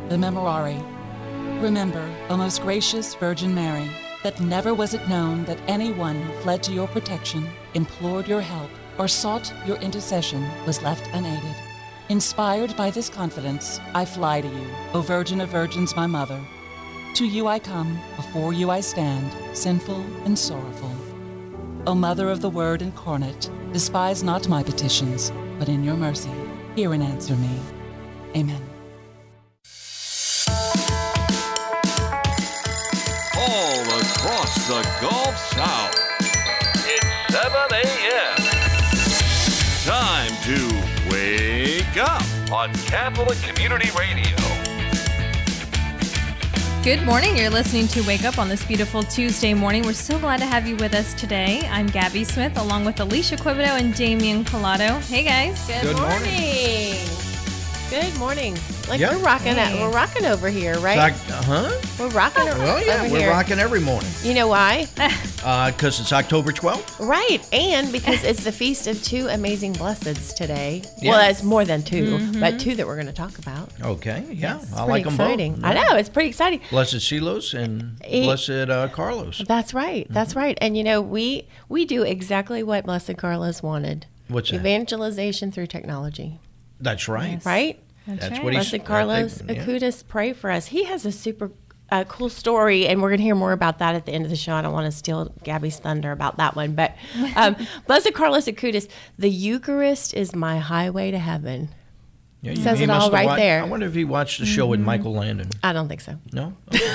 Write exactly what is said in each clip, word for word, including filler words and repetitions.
the Memorare. Remember, O most gracious Virgin Mary, that never was it known that anyone who fled to your protection, implored your help, or sought your intercession was left unaided. Inspired by this confidence, I fly to you, O Virgin of Virgins, my Mother. To you I come, before you I stand, sinful and sorrowful. O Mother of the Word incarnate, despise not my petitions, but in your mercy, hear and answer me. Amen. All across the Gulf South, it's seven a.m. Time to wake up on Catholic Community Radio. Good morning. You're listening to Wake Up on this beautiful Tuesday morning. We're so glad to have you with us today. I'm Gabby Smith, along with Alicia Quibido and Damian Collado. Hey, guys. Good, Good morning. morning. Good morning. Like Yep. we're rocking, Hey. at, we're rocking over here, right? Like, uh-huh. We're rocking Well, yeah, over we're here. rocking every morning. You know why? Because it's October twelfth. Right, and because it's the feast of two amazing blesseds today. Yes. Well, it's more than 2 but two that we're going to talk about. Okay, yeah. It's I pretty like them exciting. both. I know, it's pretty exciting. Blessed Silos and Eh, Blessed uh, Carlos. That's right. Mm-hmm. That's right. And you know, we we do exactly what Blessed Carlos wanted. What's that? Evangelization through technology, That's right. right? That's, That's right. what he's- Blessed Carlos I think, yeah. Acutis, pray for us. He has a super uh, cool story, and we're going to hear more about that at the end of the show. I don't want to steal Gabby's thunder about that one, but um, Blessed Carlos Acutis, the Eucharist is my highway to heaven. Yeah, Says he it must all have right watched- there. I wonder if he watched the show with Michael Landon. I don't think so. No?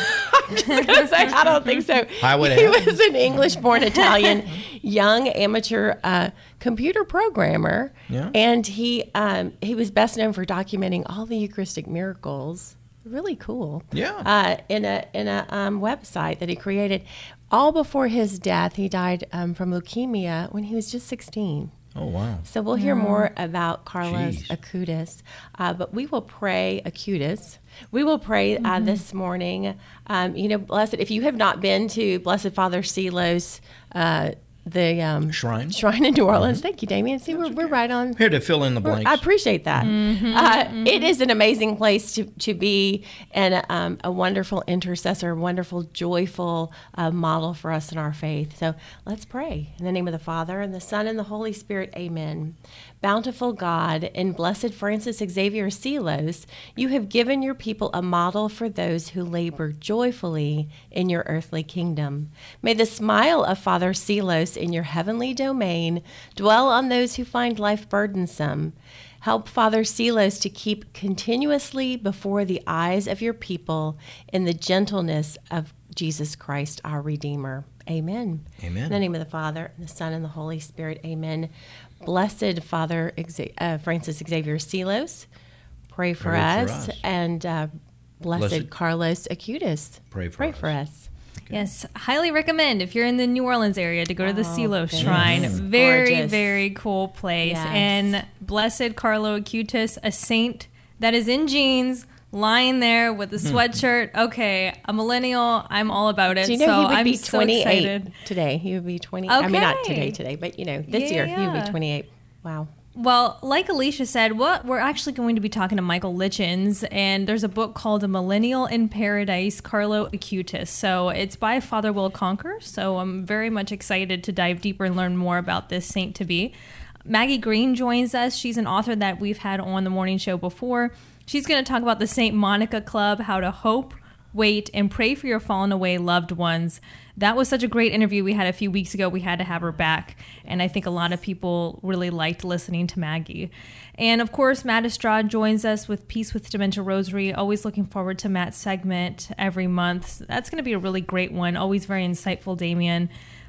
I was going to say, I don't think so. Highway to he heaven. was an English-born Italian young amateur uh, computer programmer, Yeah. and he um, he was best known for documenting all the Eucharistic miracles. Really cool. Yeah. Uh, in a in a um, website that he created, all before his death. He died um, from leukemia when he was just sixteen. Oh, wow. So we'll hear more about Carlos Jeez. Acutis, uh, but we will pray Acutis. We will pray uh, this morning. Um, you know, blessed, if you have not been to Blessed Father Silos, uh, the um, Shrine. Shrine in New Orleans. Thank you, Damien. See, we're, we're right on. Here to fill in the blanks. I appreciate that. Uh, It is an amazing place to, to be, and um, a wonderful intercessor, a wonderful, joyful uh, model for us in our faith. So let's pray. In the name of the Father, and the Son, and the Holy Spirit, amen. Bountiful God, in Blessed Francis Xavier Silos, you have given your people a model for those who labor joyfully in your earthly kingdom. May the smile of Father Silos in your heavenly domain dwell on those who find life burdensome. Help Father Silos to keep continuously before the eyes of your people in the gentleness of Jesus Christ, our Redeemer. Amen. Amen. In the name of the Father, and the Son, and the Holy Spirit. Amen. Blessed Father Exa- uh, Francis Xavier Silos, pray for, Pray for us. us. And uh, blessed, Blessed- Carlos Acutis, Pray for pray us. for us. Yes, highly recommend if you're in the New Orleans area to go to the Oh, Silos goodness. Shrine. Yes. Very, Gorgeous. very cool place. Yes. And Blessed Carlo Acutis, a saint that is in jeans, lying there with a sweatshirt. Okay, a millennial. I'm all about it. Do you know so he would I'm be so twenty-eight excited. today? He would be twenty. I mean, not Okay. today, today, but you know, this year he would Yeah. be twenty-eight. Wow. Well, like Alicia said, what we're actually going to be talking to Michael Lichens, and there's a book called A Millennial in Paradise, Carlo Acutis. So it's by Father Will Conquer. So I'm very much excited to dive deeper and learn more about this saint to be. Maggie Green joins us. She's an author that we've had on the morning show before. She's going to talk about the Saint Monica Club, how to hope, wait, and pray for your fallen away loved ones. That was such a great interview we had a few weeks ago. We had to have her back, and I think a lot of people really liked listening to Maggie. And of course, Matt Estrada joins us with Peace with Dementia Rosary. Always looking forward to Matt's segment every month. That's going to be a really great one. Always very insightful, Damien.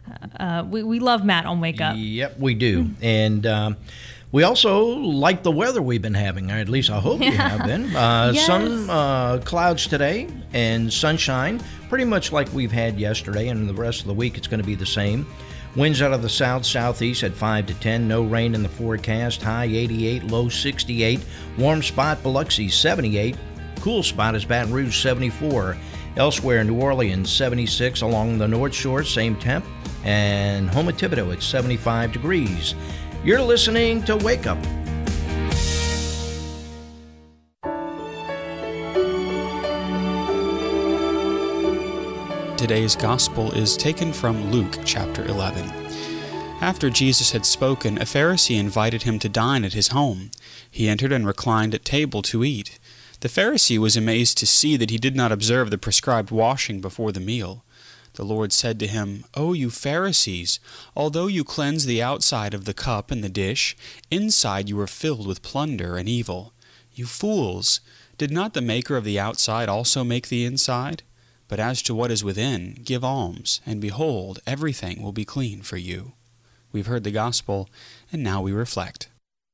Uh, we, we love Matt on Wake Up. Yep, we do. And um, we also like the weather we've been having, or at least I hope you have been. Uh, Yes. Some uh, clouds today and sunshine, pretty much like we've had yesterday, and the rest of the week it's going to be the same. Winds out of the south southeast at five to ten. No rain in the forecast. High eighty-eight, low sixty-eight. Warm spot Biloxi seventy-eight. Cool spot is Baton Rouge seventy-four. Elsewhere, New Orleans seventy-six. Along the North Shore, same temp. And home at Thibodeau at seventy-five degrees. You're listening to Wake Up. today's gospel is taken from Luke chapter eleven. After Jesus had spoken, a Pharisee invited him to dine at his home. He entered and reclined at table to eat. The Pharisee was amazed to see that he did not observe the prescribed washing before the meal. The Lord said to him, "O you Pharisees, although you cleanse the outside of the cup and the dish, inside you are filled with plunder and evil. You fools! Did not the maker of the outside also make the inside? But as to what is within, give alms, and behold, everything will be clean for you." We've heard the gospel, and now we reflect.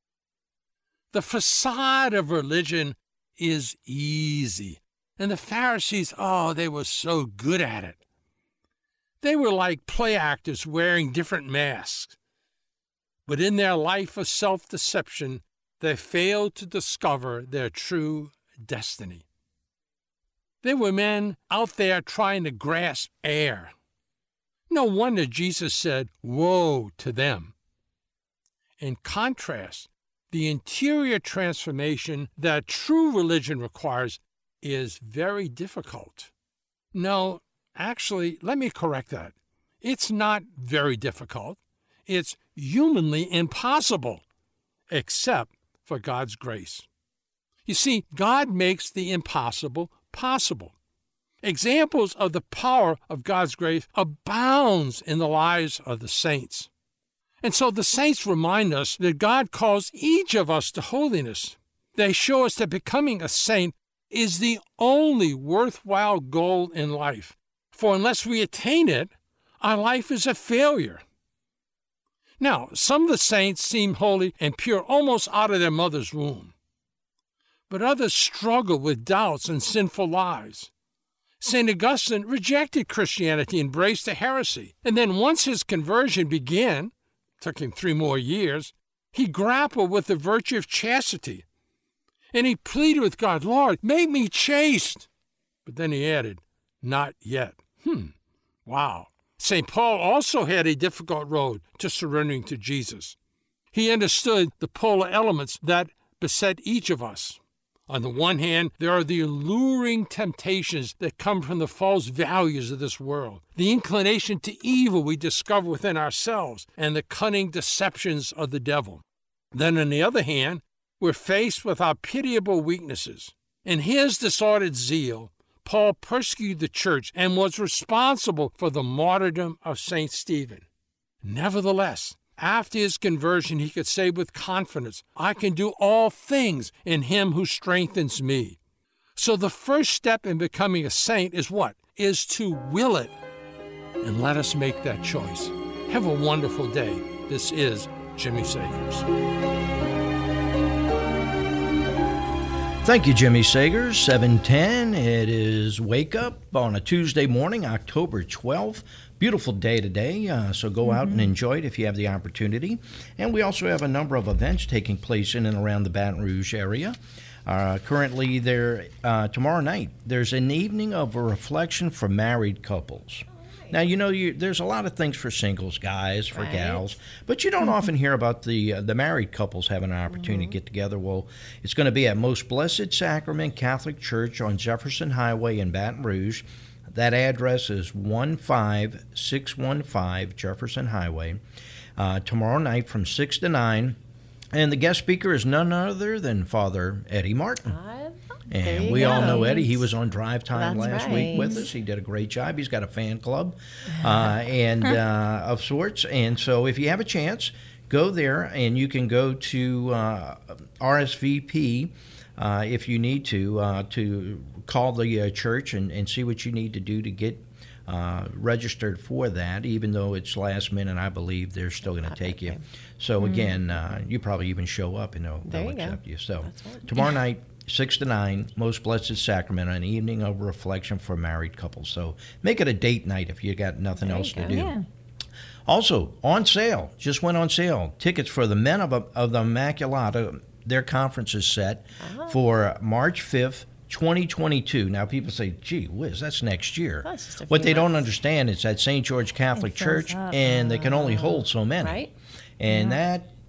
The facade of religion is easy, and the Pharisees, oh, they were so good at it. They were like play actors wearing different masks. But in their life of self-deception, they failed to discover their true destiny. They were men out there trying to grasp air. No wonder Jesus said, "Woe to them." In contrast, the interior transformation that true religion requires is very difficult. No, actually, let me correct that. It's not very difficult. It's humanly impossible, except for God's grace. You see, God makes the impossible possible. Examples of the power of God's grace abounds in the lives of the saints. And so the saints remind us that God calls each of us to holiness. They show us that becoming a saint is the only worthwhile goal in life. For unless we attain it, our life is a failure. Now, some of the saints seem holy and pure almost out of their mother's womb. But others struggle with doubts and sinful lives. Saint Augustine rejected Christianity, embraced a heresy, and then once his conversion began, took him three more years, he grappled with the virtue of chastity. And he pleaded with God, "Lord, make me chaste." But then he added, "Not yet." Hmm, wow. Saint Paul also had a difficult road to surrendering to Jesus. He understood the polar elements that beset each of us. On the one hand, there are the alluring temptations that come from the false values of this world, the inclination to evil we discover within ourselves, and the cunning deceptions of the devil. Then, on the other hand, we're faced with our pitiable weaknesses. In his disordered zeal, Paul persecuted the church and was responsible for the martyrdom of Saint Stephen. Nevertheless, after his conversion, he could say with confidence, "I can do all things in him who strengthens me." So the first step in becoming a saint is what? Is to will it. And let us make that choice. Have a wonderful day. This is Jimmy Sagers. Thank you, Jimmy Sagers. seven ten. It is Wake Up on a Tuesday morning, October twelfth. Beautiful day today, uh, so go mm-hmm. out and enjoy it if you have the opportunity. And we also have a number of events taking place in and around the Baton Rouge area. Uh, currently, there uh, tomorrow night, there's an evening of a reflection for married couples. Now, you know, you, there's a lot of things for singles, guys, for right. gals, but you don't mm-hmm. often hear about the uh, the married couples having an opportunity mm-hmm. to get together. Well, it's going to be at Most Blessed Sacrament Catholic Church on Jefferson Highway in Baton Rouge. That address is one five six one five Jefferson Highway. Uh, tomorrow night from six to nine. And the guest speaker is none other than Father Eddie Martin. Uh, and we go. all know Eddie. He was on Drive Time That's last right. week with us. He did a great job. He's got a fan club uh, and uh, of sorts. And so if you have a chance, go there, and you can go to uh, R S V P uh, if you need to, uh, to call the uh, church and, and see what you need to do to get uh, registered for that. Even though it's last minute, I believe they're still going to take you. So mm-hmm. again, uh, you probably even show up and they'll, they'll accept go. you. So tomorrow night, six to nine, Most Blessed Sacrament, an evening of reflection for married couples. So make it a date night if you got nothing there else to do. Yeah. Also, on sale, just went on sale, tickets for the Men of, of the Immaculata. Their conference is set uh-huh. for March fifth, twenty twenty-two. Now, people say, gee whiz, that's next year. Oh, what they months. don't understand is at Saint George Catholic Church, up. and they can only hold so many. Right. And yeah. that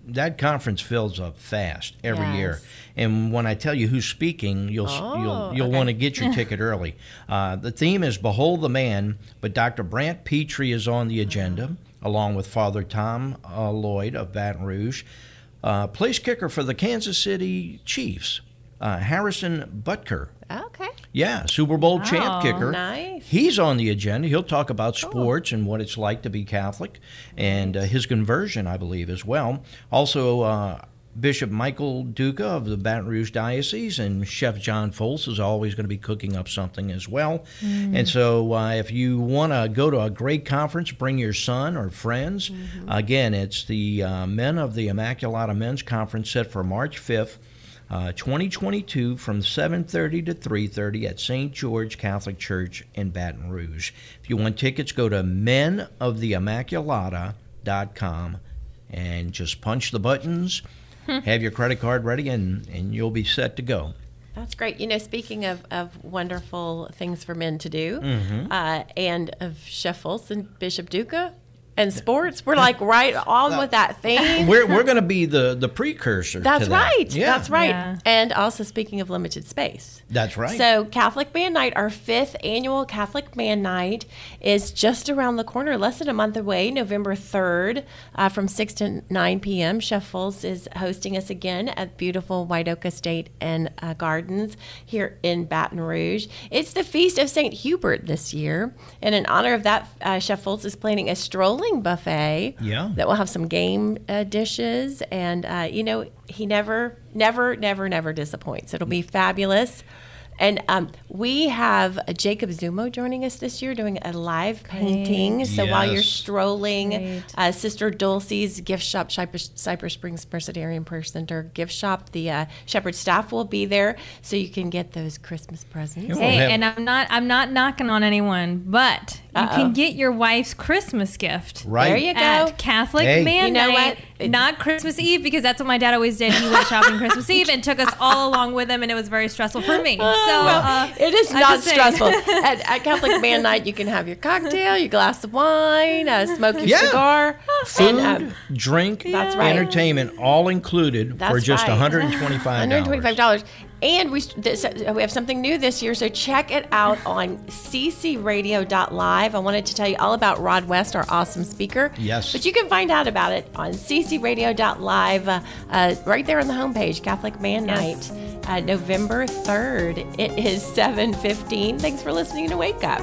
that conference fills up fast every Yes. year. And when I tell you who's speaking, you'll Oh, you'll you'll okay. want to get your ticket early. Uh, the theme is Behold the Man, but Doctor Brant Petrie is on the agenda, along with Father Tom uh, Lloyd of Baton Rouge. Uh, place kicker for the Kansas City Chiefs, uh, Harrison Butker. Okay. Yeah, Super Bowl champ Wow, kicker. nice. He's on the agenda. He'll talk about sports and what it's like to be Catholic and uh, his conversion, I believe, as well. Also, uh, Bishop Michael Duca of the Baton Rouge Diocese and Chef John Foltz is always going to be cooking up something as well. Mm. And so uh, if you want to go to a great conference, bring your son or friends. Mm-hmm. Again, it's the uh, Men of the Immaculata Men's Conference set for March fifth. Uh, twenty twenty-two from seven thirty to three thirty at Saint George Catholic Church in Baton Rouge. If you want tickets, go to men of the immaculata dot com and just punch the buttons, have your credit card ready, and, and you'll be set to go. That's great. You know, speaking of, of wonderful things for men to do, Mm-hmm. uh, and of Chef Foltz and Bishop Duca and sports, we're like right on with that theme. We're we're going to be the, the precursor That's to that. right. Yeah. That's right. Yeah. And also speaking of limited space. That's right. So Catholic Man Night, our fifth annual Catholic Man Night, is just around the corner, less than a month away, November third, uh, from six to nine p.m. Chef Foltz is hosting us again at beautiful White Oak Estate and uh, Gardens here in Baton Rouge. It's the Feast of Saint Hubert this year, and in honor of that, uh, Chef Foltz is planning a strolling buffet Yeah. that will have some game uh, dishes, and uh, you know, he never, never, never, never disappoints. It'll be fabulous. And um, we have uh, Jacob Zumo joining us this year doing a live painting. So while you're Yes. strolling, Great. uh, Sister Dulcie's gift shop, Cypress, Cypress Springs Presbyterian Prayer Center gift shop, the uh, Shepherd staff will be there, so you can get those Christmas presents. We'll Hey, have- and I'm not I'm not knocking on anyone, but you Uh-oh. can get your wife's Christmas gift. Right. There you go. At Catholic Hey. Man You know Night, what? not Christmas Eve, because that's what my dad always did. He went shopping Christmas Eve and took us all along with him, and it was very stressful for me. So uh, It is I'm not just saying. stressful. at, at Catholic Man Night, you can have your cocktail, your glass of wine, uh, smoke your Yeah. cigar, Food, and um, drink, That's right. entertainment, all included That's for just right. one hundred twenty-five dollars. one hundred twenty-five dollars. And we this, uh, we have something new this year, so check it out on c c radio dot live. I wanted to tell you all about Rod West, our awesome speaker. Yes. But you can find out about it on c c radio dot live, uh, uh, right there on the homepage, Catholic Man Yes. Night, uh, November third. It is seven fifteen. Thanks for listening to Wake Up.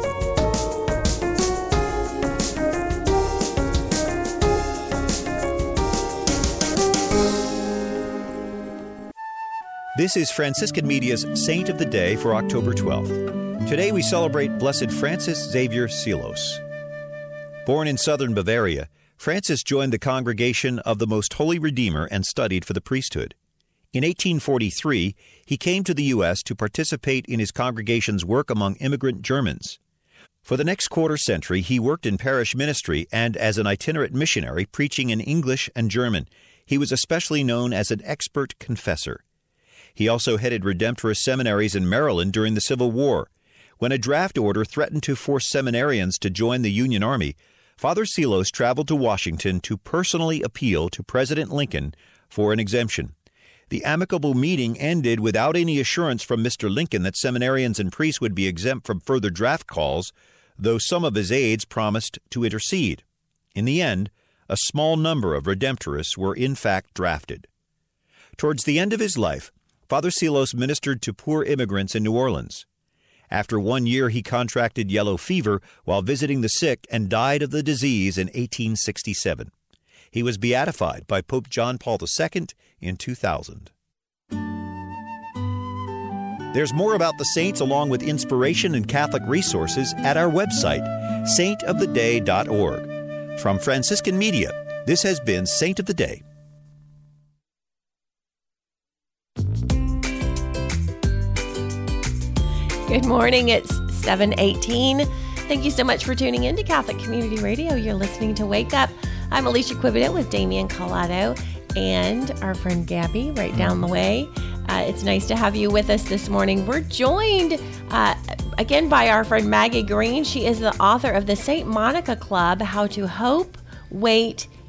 This is Franciscan Media's Saint of the Day for October twelfth. Today we celebrate Blessed Francis Xavier Seelos. Born in southern Bavaria, Francis joined the Congregation of the Most Holy Redeemer and studied for the priesthood. In eighteen forty-three, he came to the U S to participate in his congregation's work among immigrant Germans. For the next quarter century, he worked in parish ministry and as an itinerant missionary preaching in English and German. He was especially known as an expert confessor. He also headed Redemptorist seminaries in Maryland during the Civil War. When a draft order threatened to force seminarians to join the Union Army, Father Seelos traveled to Washington to personally appeal to President Lincoln for an exemption. The amicable meeting ended without any assurance from Mister Lincoln that seminarians and priests would be exempt from further draft calls, though some of his aides promised to intercede. In the end, a small number of Redemptorists were in fact drafted. Towards the end of his life, Father Seelos ministered to poor immigrants in New Orleans. After one year, he contracted yellow fever while visiting the sick and died of the disease in eighteen sixty-seven. He was beatified by Pope John Paul the Second in two thousand. There's more about the saints along with inspiration and Catholic resources at our website, saint of the day dot org. From Franciscan Media, this has been Saint of the Day. Good morning. It's seven eighteen. Thank you so much for tuning in to Catholic Community Radio. You're listening to Wake Up. I'm Alicia Quibinet with Damian Collado and our friend Gabby right down the way. Uh, it's nice to have you with us this morning. We're joined uh, again by our friend Maggie Green. She is the author of the Saint Monica Club, How to Hope, Wait,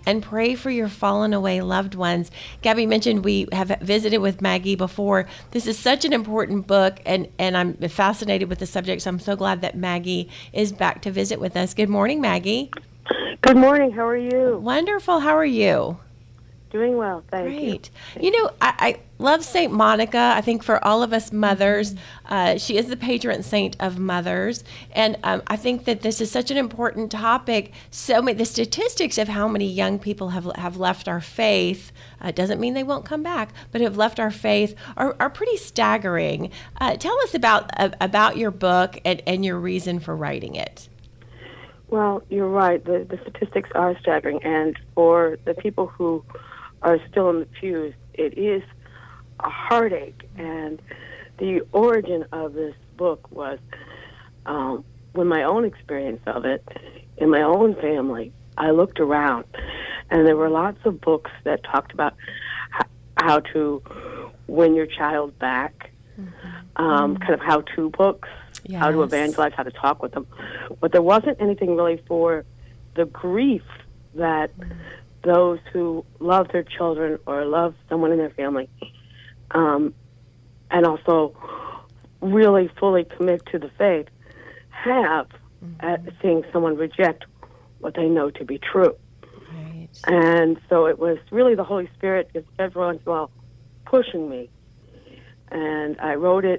and pray for your fallen away loved ones. Gabby mentioned we have visited with Maggie before. This is such an important book, and, and I'm fascinated with the subject, so I'm so glad that Maggie is back to visit with us. Good morning, Maggie. Good morning. How are you? Wonderful. How are you? Doing well, thank Great. you. Great. You know, I, I love Saint Monica. I think for all of us mothers, uh, she is the patron saint of mothers. And um, I think that this is such an important topic. So many, the statistics of how many young people have have left our faith, uh, doesn't mean they won't come back, but have left our faith are, are pretty staggering. Uh, tell us about uh, about your book and, and your reason for writing it. Well, you're right. The, the statistics are staggering. And for the people who are still in the pews, it is a heartache. And the origin of this book was um, when my own experience of it in my own family, I looked around and there were lots of books that talked about h- how to win your child back, mm-hmm. um, kind of how-to books, yes. how to evangelize, how to talk with them. But there wasn't anything really for the grief that mm. those who love their children or love someone in their family, um, and also really fully commit to the faith, have mm-hmm. at seeing someone reject what they know to be true. Right. And so it was really the Holy Spirit, just every once in a while, pushing me. And I wrote it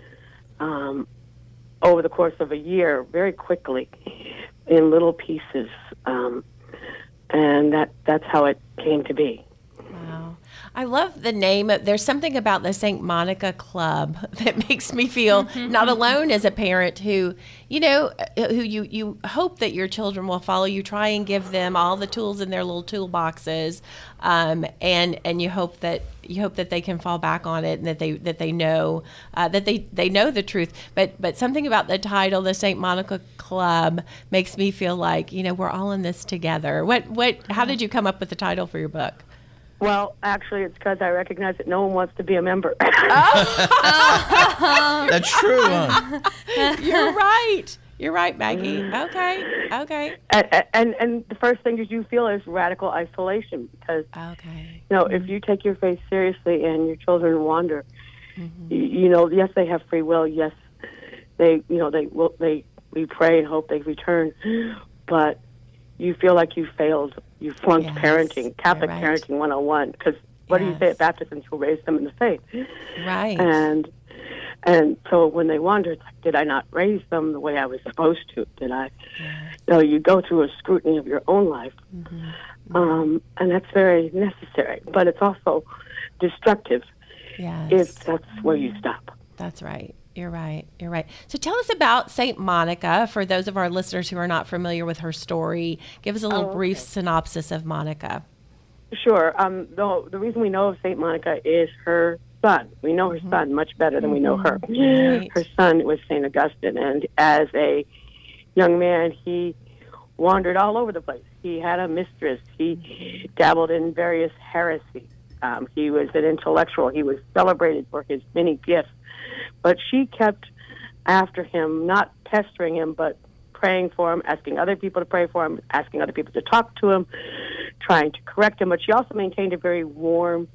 um, over the course of a year, very quickly, in little pieces. Um, and that that's how it came to be. Wow. I love the name. There's something about the Saint Monica Club that makes me feel not alone as a parent who, you know, who you, you hope that your children will follow. You try and give them all the tools in their little toolboxes, um, and and you hope that you hope that they can fall back on it and that they that they know uh, that they, they know the truth. But but something about the title, the Saint Monica Club, makes me feel like, you know, we're all in this together. What what? How did you come up with the title for your book? Well, actually, it's because I recognize that no one wants to be a member. Oh. That's true. Huh? You're right. You're right, Maggie. Okay. Okay. And, and and the first thing that you feel is radical isolation because, okay. you know, mm-hmm. if you take your faith seriously and your children wander, mm-hmm. you, you know, yes, they have free will. Yes, they, you know, they will. They we pray and hope they return, but you feel like you failed. You flunked yes, parenting, Catholic right. parenting one oh one. Because what yes. do you say at baptisms? Who raised them in the faith? Right. And and so when they wonder, it's like, did I not raise them the way I was supposed to? Did I? Yes. You know, you go through a scrutiny of your own life, mm-hmm. Mm-hmm. Um, and that's very necessary. But it's also destructive yes. if that's where you stop. That's right. You're right. You're right. So tell us about Saint Monica. For those of our listeners who are not familiar with her story, give us a little oh, okay. brief synopsis of Monica. Sure. Um, the, the reason we know of Saint Monica is her son. We know her mm-hmm. son much better than mm-hmm. we know her. Right. Her son was Saint Augustine, and as a young man, he wandered all over the place. He had a mistress. He dabbled in various heresies. Um, he was an intellectual. He was celebrated for his many gifts. But she kept after him, not pestering him, but praying for him, asking other people to pray for him, asking other people to talk to him, trying to correct him. But she also maintained a very warm,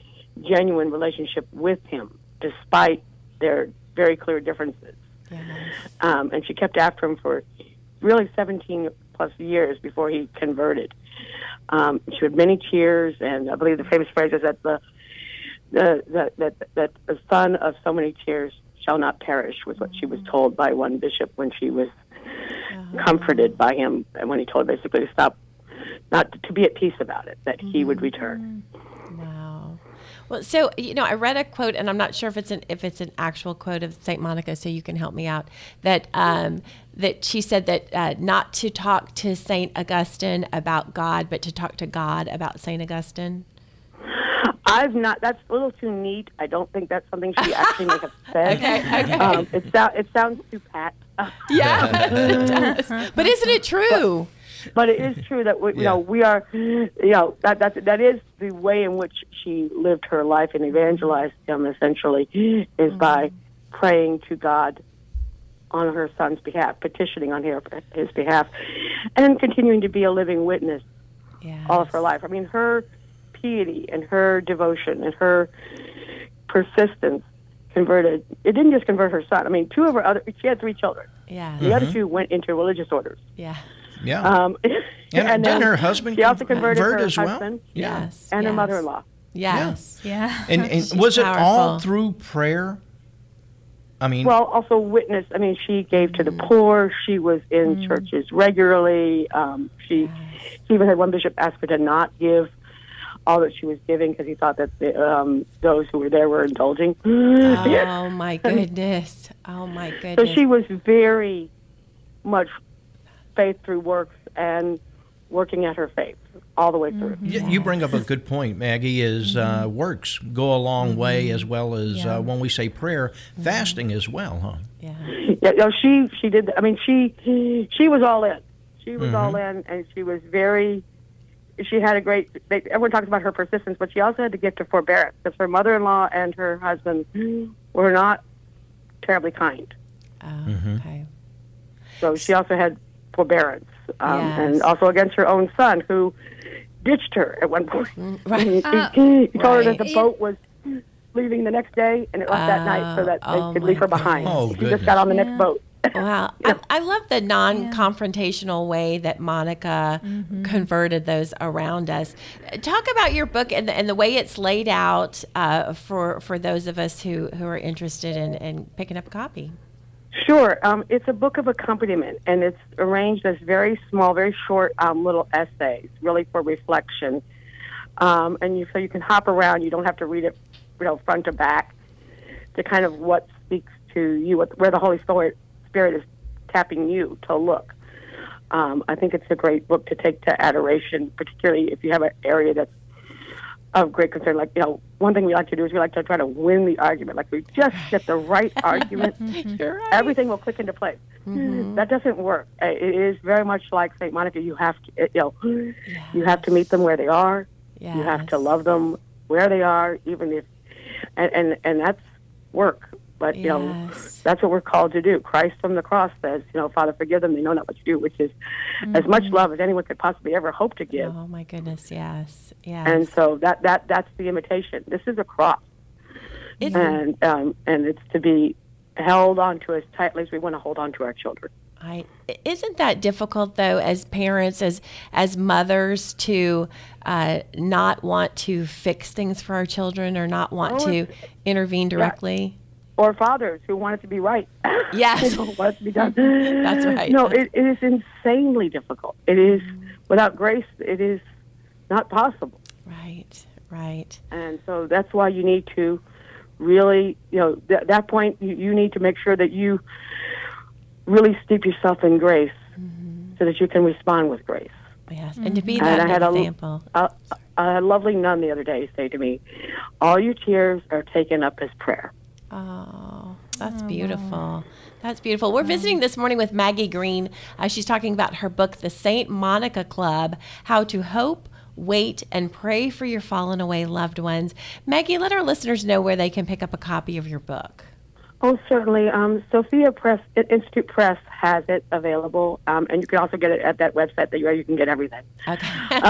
genuine relationship with him, despite their very clear differences. Yes. Um, and she kept after him for really seventeen plus years before he converted. Um, she had many tears, and I believe the famous phrase is that the The, that, that that the son of so many tears shall not perish was what she was told by one bishop when she was uh-huh. comforted by him, and when he told her basically to stop, not to, to be at peace about it, that mm-hmm. he would return. Wow. Well, so you know, I read a quote, and I'm not sure if it's an if it's an actual quote of Saint Monica, so you can help me out. That um, that she said that uh, not to talk to Saint Augustine about God, but to talk to God about Saint Augustine. I've not. That's a little too neat. I don't think that's something she actually may have said. Okay, okay. Um, it, so, it sounds too pat. Yeah, it does. But isn't it true? But, but it is true that we, you know we are. You know that that that is the way in which she lived her life and evangelized him. Essentially, is mm-hmm. by praying to God on her son's behalf, petitioning on her, his behalf, and continuing to be a living witness Yes. all of her life. I mean, her piety and her devotion and her persistence converted. It didn't just convert her son. I mean, two of her other. She had three children. Yeah. The other two went into religious orders. Yeah. Yeah. Um, and, and didn't uh, her husband she also converted convert her as well? husband Yeah. Yes. and her yes. mother-in-law. Yes. Yeah. And, and She's was it all powerful. through prayer? I mean, Well, also witness. I mean, she gave to the poor. She was in churches regularly. Um, she, she even had one bishop ask her to not give all that she was giving because he thought that the, um, those who were there were indulging. Oh my goodness. Oh my So goodness. she was very much faith through works and working at her faith all the way through. y- you bring up a good point, Maggie, is uh, works go a long way, as well as Yeah. uh, when we say prayer, fasting as well, huh? yeah. Yeah, no, she she did. I mean, she she was all in. She was all in, and she was very. She had a great. They, everyone talks about her persistence, but she also had the gift of forbearance because her mother-in-law and her husband were not terribly kind. Oh, okay. So she also had forbearance, um, Yes. and also against her own son, who ditched her at one point. Right. he, Uh, he told her that right. the boat was leaving the next day, and it left that night so that Oh, they could my leave her behind. goodness. Oh, she just got on the goodness. next boat. Wow. I, I love the non-confrontational way that Monica converted those around us. Talk about your book and the, and the way it's laid out uh, for for those of us who, who are interested in, in picking up a copy. Sure. Um, it's a book of accompaniment, and it's arranged as very small, very short um, little essays, really for reflection. Um, and you, so you can hop around. You don't have to read it, you know, front to back, to kind of what speaks to you, what, where the Holy Spirit, Spirit is tapping you to look. Um, I think it's a great book to take to adoration, particularly if you have an area that's of great concern. Like, you know, one thing we like to do is we like to try to win the argument. Like, we just get the right argument. You're right. Everything will click into place. That doesn't work. Uh, It is very much like Saint Monica. You have to, you know, you have to meet them where they are. You have to Yes. love them where they are, even if, and and, and that's work. But you know, Yes. that's what we're called to do. Christ from the cross says, you know, Father, forgive them; they know not what to do, which is as much love as anyone could possibly ever hope to give. Oh my goodness, yes, yes. And so that that that's the imitation. This is a cross, It's- and um, and it's to be held onto as tightly as we want to hold on to our children. I, isn't that difficult though, as parents, as as mothers, to uh, not want to fix things for our children or not want Oh, to it's- intervene directly? Or fathers who want it to be right. Yes. They don't want it to be done. That's right. No, it, it is insanely difficult. It is, without grace, it is not possible. Right, right. And so that's why you need to really, you know, th- that point, you, you need to make sure that you really steep yourself in grace so that you can respond with grace. Yes, and to be And that I had a, example. a, a lovely nun the other day say to me, all your tears are taken up as prayer. Oh, that's beautiful. That's beautiful. We're visiting this morning with Maggie Green. Uh, she's talking about her book, The Saint Monica Club, How to Hope, Wait, and Pray for Your Fallen Away Loved Ones. Maggie, let our listeners know where they can pick up a copy of your book. Oh, certainly. Um, Sophia Press Institute Press has it available, um, and you can also get it at that website that you, where you can get everything. Okay.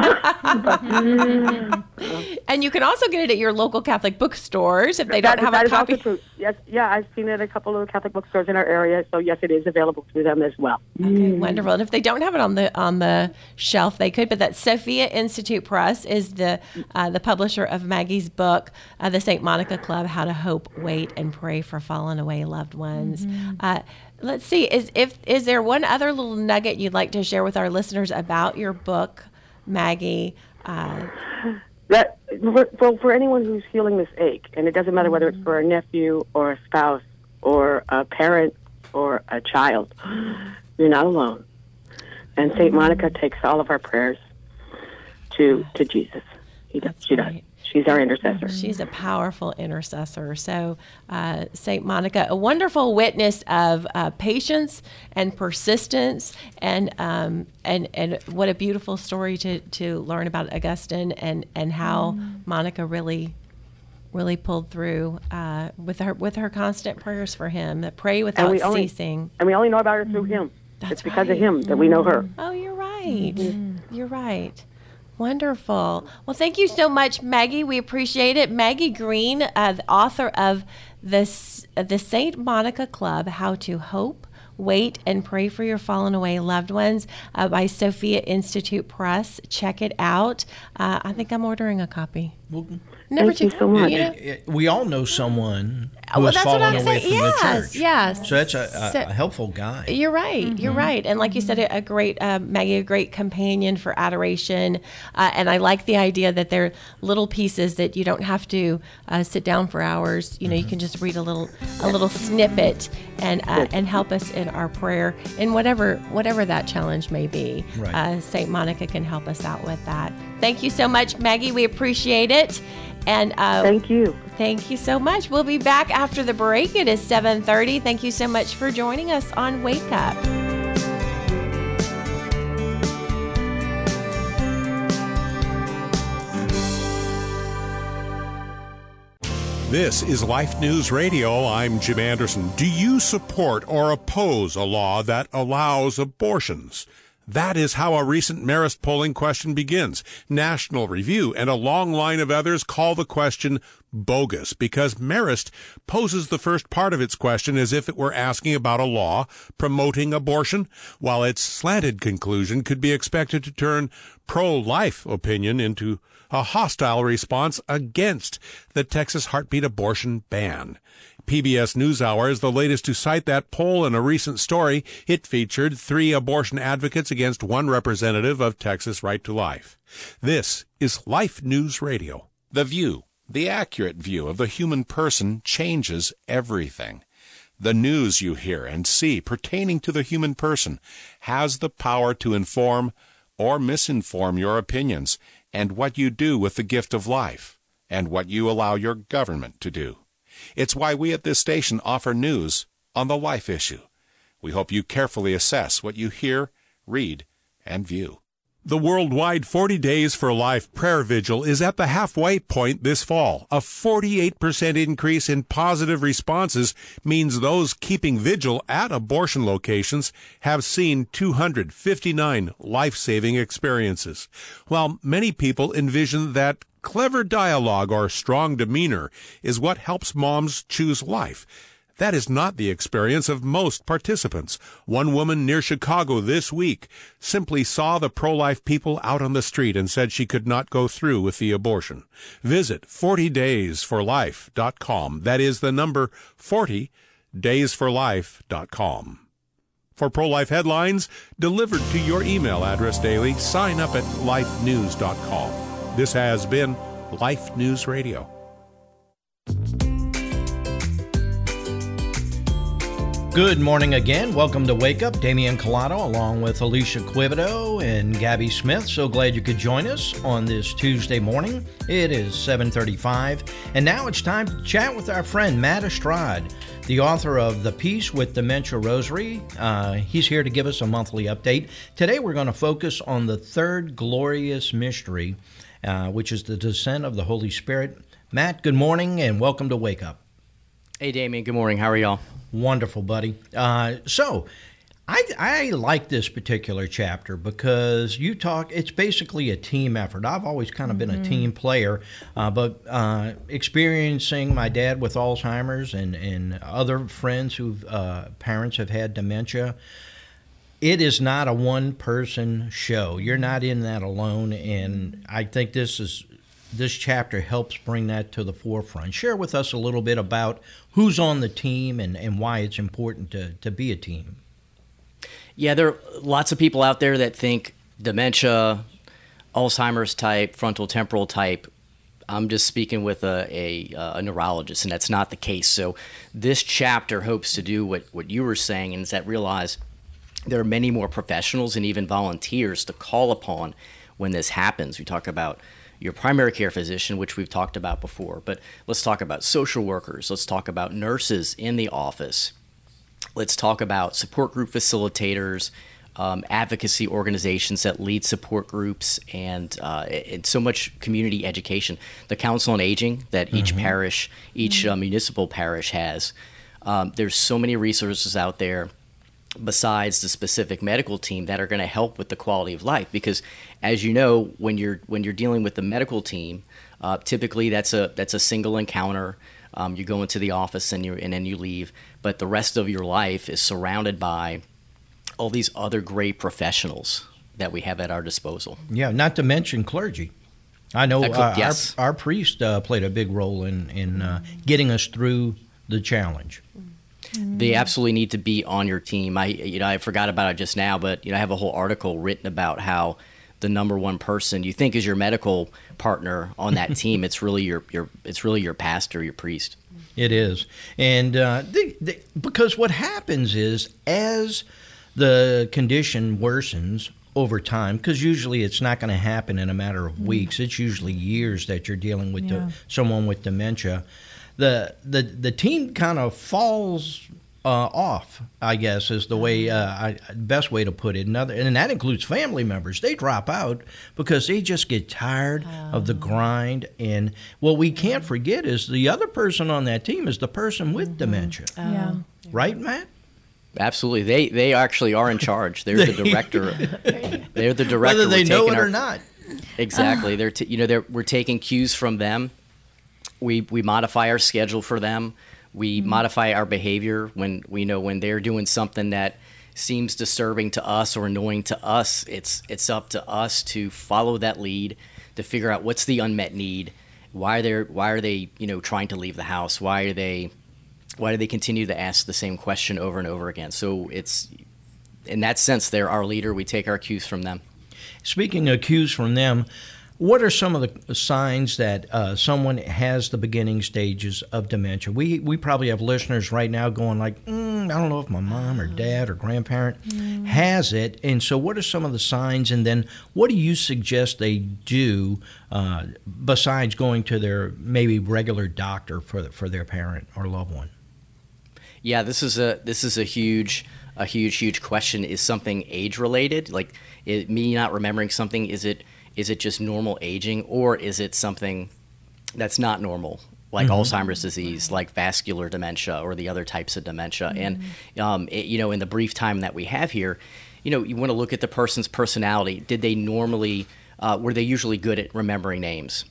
And you can also get it at your local Catholic bookstores if they don't That- have that a is also copy. true. Yes, yeah, I've seen it at a couple of Catholic bookstores in our area, so yes, it is available through them as well. Okay, wonderful. And if they don't have it on the on the shelf, they could. But that Sophia Institute Press is the uh, the publisher of Maggie's book, uh, The Saint Monica Club: How to Hope, Wait, and Pray for Fallen Away Loved Ones. Uh, let's see. Is if is there one other little nugget you'd like to share with our listeners about your book, Maggie? Uh, That for, for, for anyone who's feeling this ache, and it doesn't matter whether it's for a nephew or a spouse or a parent or a child, you're not alone. And Saint Monica takes all of our prayers to to Jesus. He does. That's She does. right. She's our intercessor. She's a powerful intercessor. So, uh, Saint Monica, a wonderful witness of uh, patience and persistence, and um, and and what a beautiful story to, to learn about Augustine and, and how Monica really really pulled through uh, with her with her constant prayers for him, that pray without we only- ceasing. And we only know about her through him. That's it's because right. of him that we know her. Oh, you're right. You're right. Wonderful. Well, thank you so much, Maggie. We appreciate it. Maggie Green, uh, the author of the, uh, the Saint Monica Club, How to Hope, Wait, and Pray for Your Fallen Away Loved Ones uh, by Sophia Institute Press. Check it out. Uh, I think I'm ordering a copy. Well, Never Thank you so much. You know? It, it, we all know someone who Well, has that's what fallen I'm away saying. from Yes, the church. yes. So that's a, a, So- a helpful guide. You're right. Mm-hmm. You're right. And like you said, a great, uh, Maggie, a great companion for adoration. Uh, and I like the idea that they're little pieces that you don't have to uh, sit down for hours. You know, you can just read a little, a little snippet and uh, and help us in our prayer in whatever whatever that challenge may be. Right. Uh, Saint Monica can help us out with that. Thank you so much, Maggie. We appreciate it. And uh, Thank you. Thank you so much. We'll be back after the break. It is seven thirty. Thank you so much for joining us on Wake Up. This is Life News Radio. I'm Jim Anderson. Do you support or oppose a law that allows abortions? That is how a recent Marist polling question begins. National Review and a long line of others call the question bogus because Marist poses the first part of its question as if it were asking about a law promoting abortion, while its slanted conclusion could be expected to turn pro-life opinion into a hostile response against the Texas heartbeat abortion ban. P B S NewsHour is the latest to cite that poll in a recent story. It featured three abortion advocates against one representative of Texas Right to Life. This is Life News Radio. The View, the accurate view of the human person, changes everything. The news you hear and see pertaining to the human person has the power to inform or misinform your opinions and what you do with the gift of life and what you allow your government to do. It's why we at this station offer news on the life issue. We hope you carefully assess what you hear, read, and view. The worldwide forty Days for Life prayer vigil is at the halfway point this fall. A forty-eight percent increase in positive responses means those keeping vigil at abortion locations have seen two hundred fifty-nine life-saving experiences. While many people envision that clever dialogue or strong demeanor is what helps moms choose life, that is not the experience of most participants. One woman near Chicago this week simply saw the pro-life people out on the street and said she could not go through with the abortion. Visit forty days for life dot com. That is the number forty days for life dot com. For pro-life headlines delivered to your email address daily, sign up at life news dot com. This has been Life News Radio. Good morning again. Welcome to Wake Up. Damian Collado along with Alicia Quibido and Gabby Smith. So glad you could join us on this Tuesday morning. It is seven thirty-five, and now it's time to chat with our friend Matt Estrada, the author of The Peace with Dementia Rosary. Uh, he's here to give us a monthly update. Today we're going to focus on the third glorious mystery, uh, which is the descent of the Holy Spirit. Matt, good morning and welcome to Wake Up. Hey, Damien. Good morning. How are y'all? Wonderful, buddy. Uh, so, I, I like this particular chapter because you talk, it's basically a team effort. I've always kind of been Mm-hmm. a team player, uh, but uh, experiencing my dad with Alzheimer's and, and other friends whose uh, parents have had dementia, it is not a one-person show. You're not in that alone, and I think this is this chapter helps bring that to the forefront. Share with us a little bit about who's on the team and, and why it's important to, to be a team. Yeah, there are lots of people out there that think dementia, Alzheimer's type, frontal temporal type. I'm just speaking with a, a, a neurologist, and that's not the case. So this chapter hopes to do what, what you were saying, and is that realize there are many more professionals and even volunteers to call upon when this happens. We talk about your primary care physician, which we've talked about before, but let's talk about social workers. Let's talk about nurses in the office. Let's talk about support group facilitators, um, advocacy organizations that lead support groups, and, uh, and so much community education. The Council on Aging that each mm-hmm. parish, each mm-hmm. uh, municipal parish has. Um, there's so many resources out there. besides the specific medical team that are going to help with the quality of life. Because, as you know, when you're when you're dealing with the medical team, uh, typically that's a that's a single encounter. Um, you go into the office and you and then you leave, but the rest of your life is surrounded by all these other great professionals that we have at our disposal. Yeah, not to mention clergy. I know Uh, uh, yes. our, our priest uh, played a big role in, in uh, getting us through the challenge. They absolutely need to be on your team. I, you know, I forgot about it just now, but you know, I have a whole article written about how the number one person you think is your medical partner on that team, it's really your, your, it's really your pastor, your priest. It is, and uh, they, they, because what happens is as the condition worsens over time, because usually it's not going to happen in a matter of weeks. It's usually years that you're dealing with Yeah. the, someone with dementia. The the the team kind of falls uh, off, I guess, is the way uh, I, best way to put it. Another, and that includes family members. They drop out because they just get tired of the grind. And what we can't forget is the other person on that team is the person with dementia. Yeah. Right, Matt? Absolutely. They they actually are in charge. They're the director. They're the director. Whether they We're know taking it our- or not. Exactly. They're t- you know they're we're taking cues from them. We we modify our schedule for them. We modify our behavior when we know when they're doing something that seems disturbing to us or annoying to us. It's it's up to us to follow that lead, to figure out what's the unmet need. Why they're why are they you know trying to leave the house? Why are they why do they continue to ask the same question over and over again? So it's in that sense they're our leader. We take our cues from them. Speaking of cues from them, what are some of the signs that uh, someone has the beginning stages of dementia? We we probably have listeners right now going like, mm, I don't know if my mom or dad or grandparent mm. has it. And so what are some of the signs? And then what do you suggest they do uh, besides going to their maybe regular doctor for the, for their parent or loved one? Yeah, this is a this is a huge a huge huge question. Is something age related? Like it, me not remembering something? Is it is it just normal aging, or is it something that's not normal, like mm-hmm. Alzheimer's disease, like vascular dementia, or the other types of dementia? Mm-hmm. And um, it, you know, in the brief time that we have here, you know, you want to look at the person's personality. Did they normally uh, were they usually good at remembering names?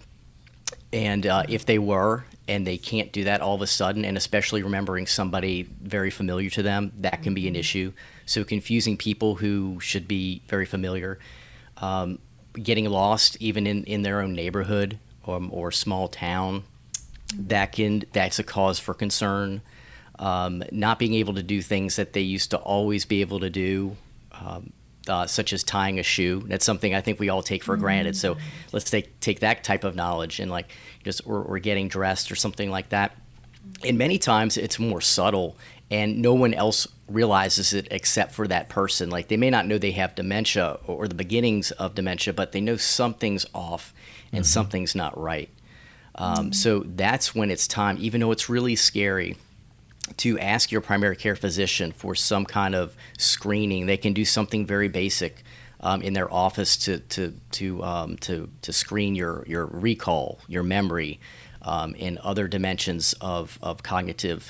And uh, if they were, and they can't do that all of a sudden, and especially remembering somebody very familiar to them, that can be an issue. So confusing people who should be very familiar, um, getting lost even in, in their own neighborhood or, or small town, that can that's a cause for concern. Um, not being able to do things that they used to always be able to do, um, Uh, such as tying a shoe. That's something I think we all take for mm-hmm. granted. So let's take take that type of knowledge and like just or, or getting dressed or something like that. And many times it's more subtle and no one else realizes it except for that person. Like they may not know they have dementia or, or the beginnings of dementia, but they know something's off and mm-hmm. something's not right. Um, mm-hmm. So that's when it's time, even though it's really scary, to ask your primary care physician for some kind of screening. They can do something very basic um, in their office to to to um, to to screen your your recall, your memory, um, and other dimensions of of cognitive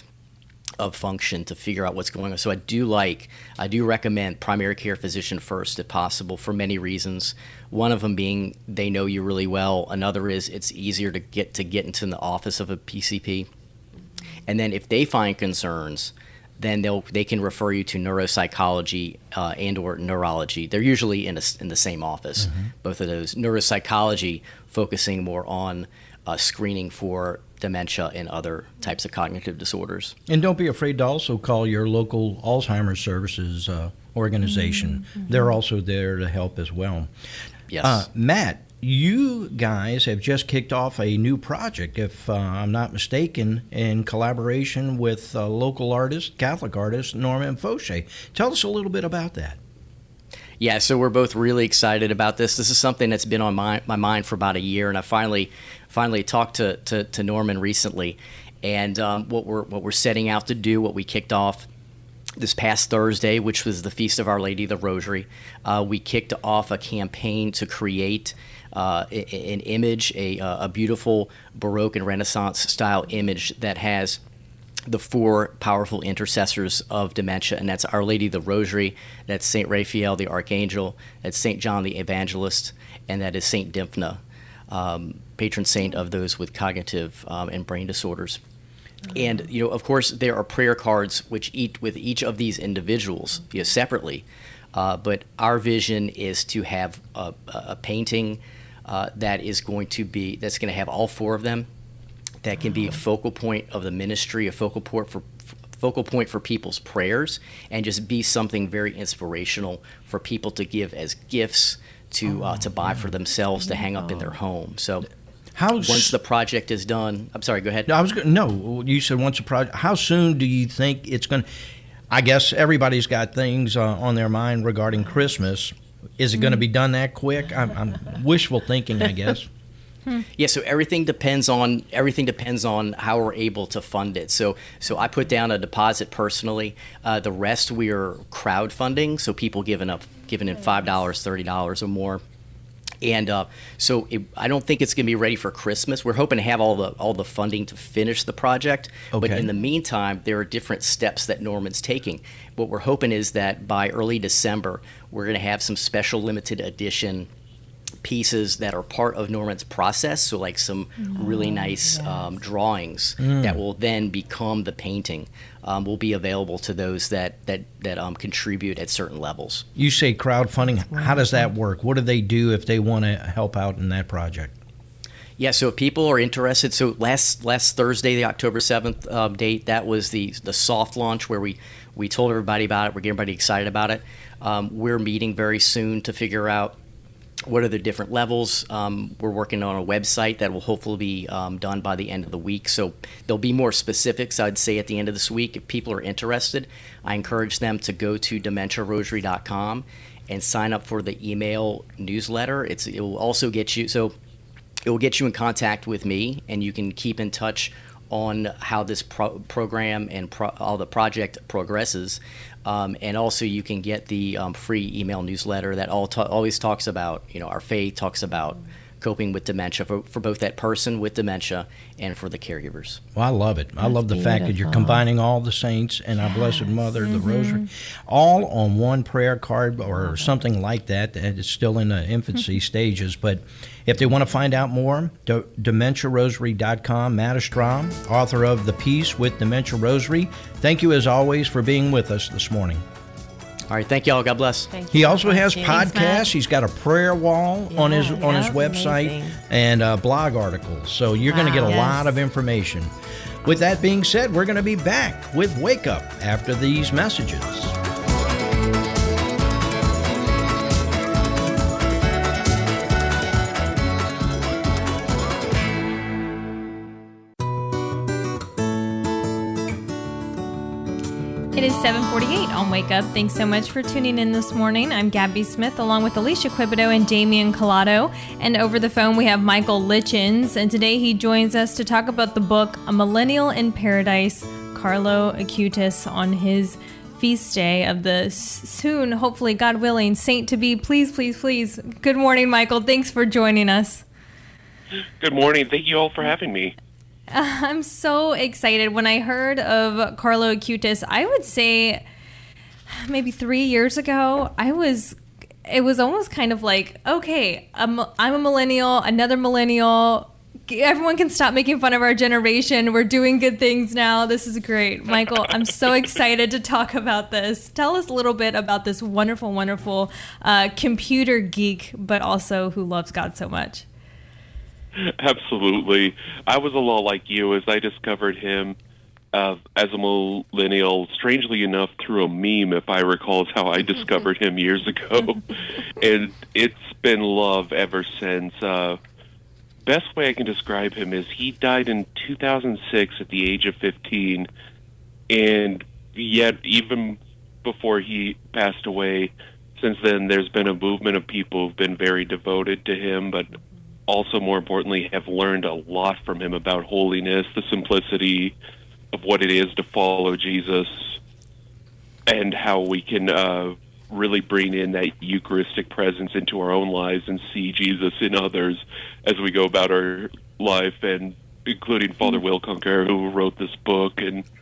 of function to figure out what's going on. So I do like I do recommend primary care physician first if possible for many reasons. One of them being they know you really well. Another is it's easier to get to get into the office of a P C P. And then if they find concerns, then they'll they can refer you to neuropsychology uh, and or neurology. They're usually in a, in the same office, mm-hmm. both of those. Neuropsychology focusing more on uh, screening for dementia and other types of cognitive disorders. And don't be afraid to also call your local Alzheimer's services uh, organization. Mm-hmm. They're also there to help as well. Yes. Uh, Matt, you guys have just kicked off a new project, if uh, I'm not mistaken, in collaboration with uh, local artist, Catholic artist, Norman Fauché. Tell us a little bit about that. Yeah, so we're both really excited about this. This is something that's been on my, my mind for about a year, and I finally finally talked to, to, to Norman recently. And um, what we're what we're setting out to do, what we kicked off this past Thursday, which was the Feast of Our Lady of the Rosary, uh, we kicked off a campaign to create Uh, an image, a, a beautiful Baroque and Renaissance style image that has the four powerful intercessors of dementia, and that's Our Lady of the Rosary, that's Saint Raphael the Archangel, that's Saint John the Evangelist, and that is Saint Dymphna, um, patron saint of those with cognitive um, and brain disorders. And, you know, of course, there are prayer cards which each with each of these individuals, you know, separately. Uh, but our vision is to have a, a painting uh, that is going to be that's going to have all four of them. That can be a focal point of the ministry, a focal point for focal point for people's prayers, and just be something very inspirational for people to give as gifts, to uh, to buy for themselves, to hang up in their home. So. How once the project is done, I'm sorry, go ahead. No, I was go- no. You said once the project. How soon do you think it's going to? I guess everybody's got things uh, on their mind regarding Christmas. Is it going to be done that quick? I'm, I'm wishful thinking, I guess. Yeah, so everything depends on everything depends on how we're able to fund it. So, so I put down a deposit personally. Uh, the rest we are crowdfunding, so people giving up, giving in five dollars, thirty dollars or more. And uh, so it, I don't think it's going to be ready for Christmas. We're hoping to have all the all the funding to finish the project. Okay. But in the meantime, there are different steps that Norman's taking. What we're hoping is that by early December, we're going to have some special limited edition pieces that are part of Norman's process. So like some really nice um, drawings Mm. that will then become the painting. Um, will be available to those that that that um, contribute at certain levels. You say crowdfunding. How does that work? What do they do if they want to help out in that project? Yeah, so if people are interested, so last last Thursday, the October seventh um, date, that was the the soft launch where we, we told everybody about it. We're getting everybody excited about it. Um, we're meeting very soon to figure out what are the different levels. Um, we're working on a website that will hopefully be um, done by the end of the week. So there'll be more specifics, I'd say, at the end of this week. If people are interested, I encourage them to go to dementia rosary dot com and sign up for the email newsletter. It's it will also get you so it will get you in contact with me, and you can keep in touch on how this pro- program and pro- all the project progresses. Um, and also you can get the um, free email newsletter that all ta- always talks about, you know, our faith, talks about coping with dementia for, for both that person with dementia and for the caregivers. Well, I love it. I That's love the fact that you're beautiful. combining all the saints and our Blessed Mother, the Mm-hmm. Rosary, all on one prayer card or something like that. That is still in the infancy stages. But if they want to find out more, de- dementia rosary dot com. Matt Strom, author of The Peace with Dementia Rosary. Thank you, as always, for being with us this morning. All right, thank y'all. God bless. Thank He you. also has Thanks, Matt. podcasts. He's got a prayer wall on his Yeah, on his that's website amazing. and uh, blog articles. So you're going to get a Wow. lot Yes. of information. With that being said, we're going to be back with Wake Up after these messages. It is seven forty-eight on Wake Up. Thanks so much for tuning in this morning. I'm Gabby Smith along with Alicia Quibido and Damian Collado. And over the phone we have Michael Litchens. And today he joins us to talk about the book A Millennial in Paradise, Carlo Acutis, on his feast day of the s- soon, hopefully, God willing, saint to be. Please, please, please. Good morning, Michael. Thanks for joining us. Good morning. Thank you all for having me. I'm so excited. When I heard of Carlo Acutis, I would say maybe three years ago, I was, it was almost kind of like, okay, I'm, I'm a millennial, another millennial. Everyone can stop making fun of our generation. We're doing good things now. This is great. Michael, I'm so excited to talk about this. Tell us a little bit about this wonderful, wonderful uh, computer geek, but also who loves God so much. Absolutely. I was a lot like you as I discovered him uh, as a millennial, strangely enough, through a meme, if I recall, is how I discovered him years ago. And it's been love ever since. Uh, best way I can describe him is he died in two thousand six at the age of fifteen, and yet even before he passed away, since then there's been a movement of people who've been very devoted to him, but also, more importantly, have learned a lot from him about holiness, the simplicity of what it is to follow Jesus, and how we can uh, really bring in that Eucharistic presence into our own lives and see Jesus in others as we go about our life, and including Father Will Conquer, who wrote this book, and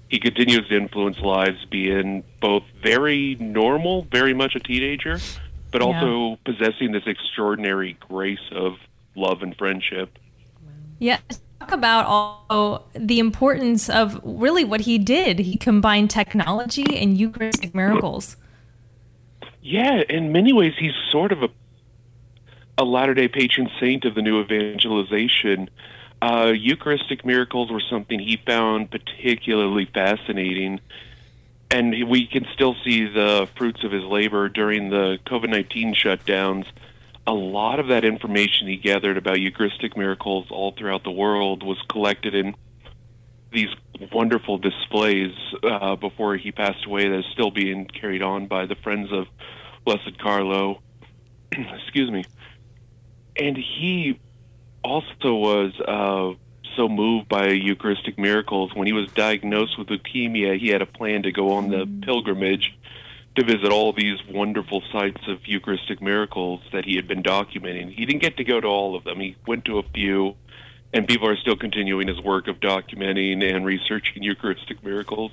he continues to influence lives, being both very normal, very much a teenager, but also yeah. possessing this extraordinary grace of love and friendship. Yeah, talk about all the importance of really what he did. He combined technology and Eucharistic miracles. Yeah, in many ways, he's sort of a, a Latter-day patron saint of the new evangelization. Uh, Eucharistic miracles were something he found particularly fascinating, and we can still see the fruits of his labor during the COVID nineteen shutdowns. A lot of that information he gathered about Eucharistic miracles all throughout the world was collected in these wonderful displays uh, before he passed away that is still being carried on by the Friends of Blessed Carlo. Excuse me. And he also was uh, so moved by Eucharistic miracles. When he was diagnosed with leukemia, he had a plan to go on the pilgrimage to visit all these wonderful sites of Eucharistic miracles that he had been documenting. He didn't get to go to all of them. He went to a few, and people are still continuing his work of documenting and researching Eucharistic miracles.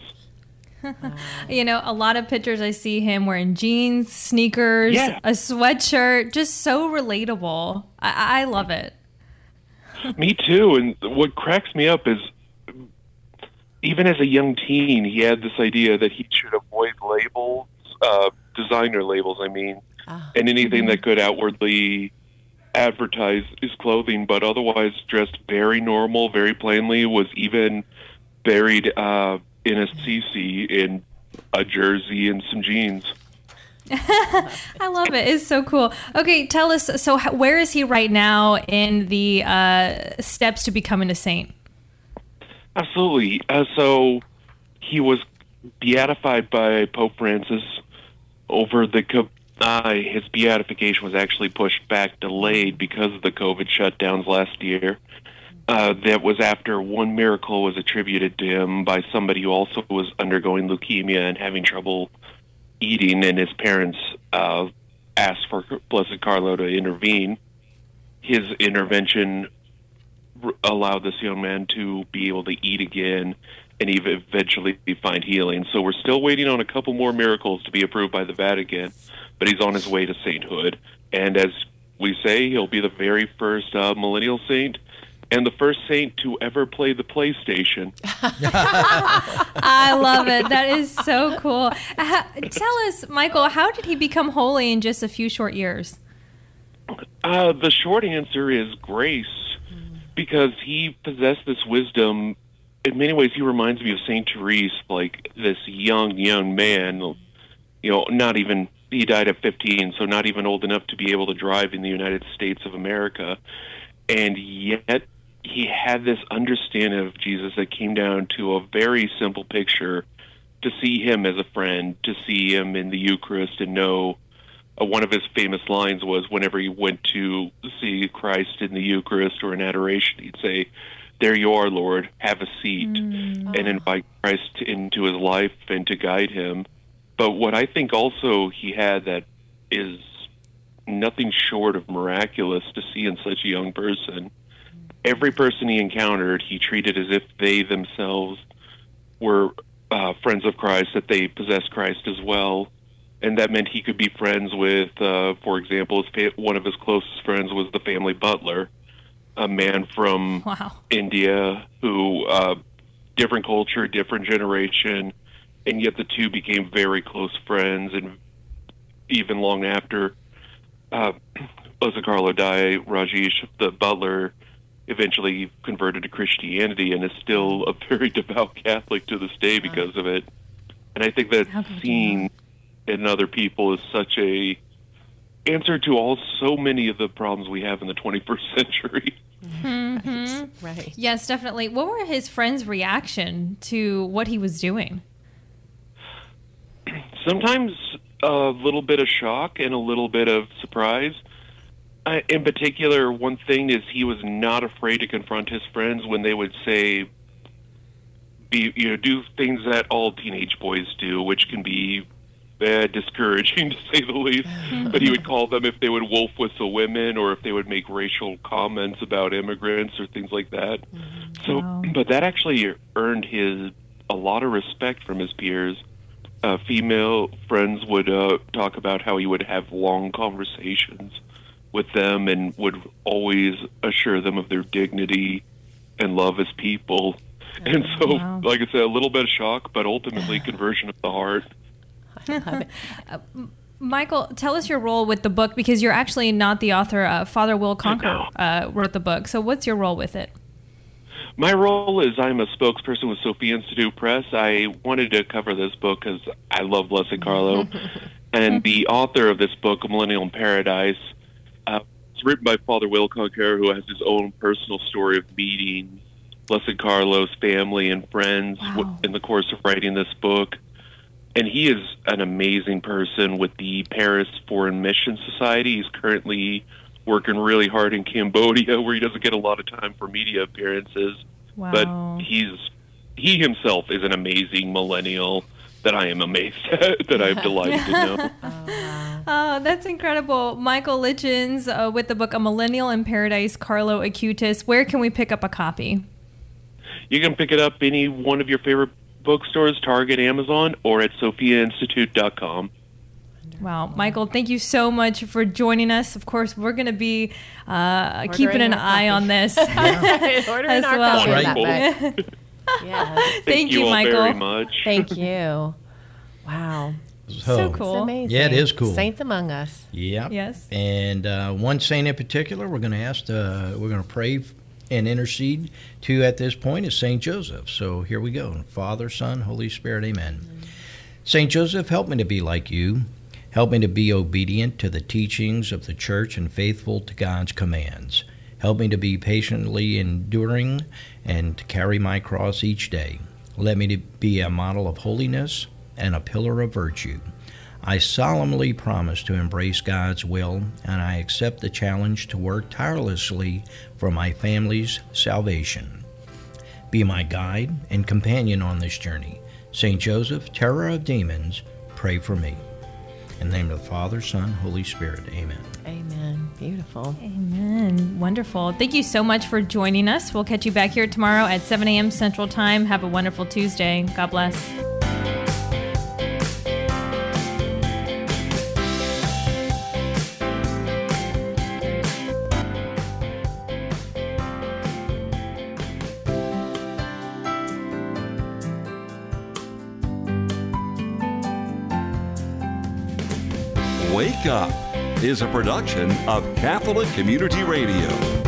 You know, a lot of pictures I see him wearing jeans, sneakers, yeah. a sweatshirt, just so relatable. I, I love it. Me too. And what cracks me up is, even as a young teen, he had this idea that he should avoid labels, uh, designer labels, I mean, oh. and anything mm-hmm. that could outwardly advertise his clothing, but otherwise dressed very normal, very plainly, was even buried uh, in a C C in a jersey and some jeans. I love it. It's so cool. Okay, tell us, so how, where is he right now in the uh, steps to becoming a saint? Absolutely. Uh, so he was beatified by Pope Francis over the... Uh, his beatification was actually pushed back, delayed because of the COVID shutdowns last year. Uh, that was after one miracle was attributed to him by somebody who also was undergoing leukemia and having trouble eating, and his parents uh, asked for Blessed Carlo to intervene. His intervention r- allowed this young man to be able to eat again and even eventually find healing. So we're still waiting on a couple more miracles to be approved by the Vatican, but he's on his way to sainthood. And as we say, he'll be the very first uh, millennial saint and the first saint to ever play the PlayStation. I love it. That is so cool. Uh, tell us, Michael, how did he become holy in just a few short years? Uh, the short answer is grace, because he possessed this wisdom. In many ways, he reminds me of Saint Therese, like this young, young man, you know, not even, he died at fifteen, so not even old enough to be able to drive in the United States of America. And yet, he had this understanding of Jesus that came down to a very simple picture: to see him as a friend, to see him in the Eucharist, and know uh, one of his famous lines was whenever he went to see Christ in the Eucharist or in adoration, he'd say, "There you are, Lord, have a seat," mm. and invite Christ into his life and to guide him. But what I think also he had that is nothing short of miraculous to see in such a young person. Every person he encountered, he treated as if they themselves were uh, friends of Christ, that they possessed Christ as well. And that meant he could be friends with, uh, for example, his fa- one of his closest friends was the family butler, a man from wow. India who, uh, different culture, different generation, and yet the two became very close friends. And even long after uh, Blessed Carlo died, Rajesh, the butler, eventually converted to Christianity and is still a very devout Catholic to this day because of it. And I think that seen in other people is such a answer to all so many of the problems we have in the twenty-first century. Mm-hmm. Right. Yes, definitely. What were his friends' reaction to what he was doing? Sometimes a little bit of shock and a little bit of surprise. Uh, in particular, one thing is he was not afraid to confront his friends when they would say, be, you know, do things that all teenage boys do, which can be uh, discouraging to say the least. But he would call them if they would wolf whistle women or if they would make racial comments about immigrants or things like that. So, wow. But that actually earned his a lot of respect from his peers. Uh, female friends would uh, talk about how he would have long conversations with them and would always assure them of their dignity and love as people. Oh, and so, wow. like I said, a little bit of shock, but ultimately conversion of the heart. I love it. Uh, Michael, tell us your role with the book, because you're actually not the author. Uh, Father Will Conquer uh, wrote the book. So what's your role with it? My role is I'm a spokesperson with Sophia Institute Press. I wanted to cover this book because I love Blessed Carlo. And the author of this book, A Millennial in Paradise, uh, it's written by Father Will Conquer, who has his own personal story of meeting Blessed Carlo's family and friends wow. w- in the course of writing this book. And he is an amazing person with the Paris Foreign Mission Society. He's currently working really hard in Cambodia, where he doesn't get a lot of time for media appearances. Wow. But he's he himself is an amazing millennial that I am amazed at, that I'm delighted to know. Oh, that's incredible. Michael Lichens uh, with the book A Millennial in Paradise, Carlo Acutis. Where can we pick up a copy? You can pick it up any one of your favorite bookstores, Target, Amazon, or at sophia institute dot com. Wow. Michael, thank you so much for joining us. Of course, we're going to be uh, keeping an eye on this yeah. as well. Right. yeah. Thank, thank you, you all Michael. very much. Thank you. Wow. So, so cool. It's amazing. Yeah, it is cool. Saints among us. Yeah. Yes. And uh, one saint in particular, we're going to ask. Uh, we're going to pray and intercede to at this point is Saint Joseph. So here we go. Father, Son, Holy Spirit. Amen. Mm-hmm. Saint Joseph, help me to be like you. Help me to be obedient to the teachings of the Church and faithful to God's commands. Help me to be patiently enduring and to carry my cross each day. Let me to be a model of holiness and a pillar of virtue. I solemnly promise to embrace God's will, and I accept the challenge to work tirelessly for my family's salvation. Be my guide and companion on this journey. Saint Joseph, terror of demons, pray for me. In the name of the Father, Son, Holy Spirit. Amen. Amen. Beautiful. Amen. Wonderful. Thank you so much for joining us. We'll catch you back here tomorrow at seven a.m. Central Time. Have a wonderful Tuesday. God bless. Wake Up is a production of Catholic Community Radio.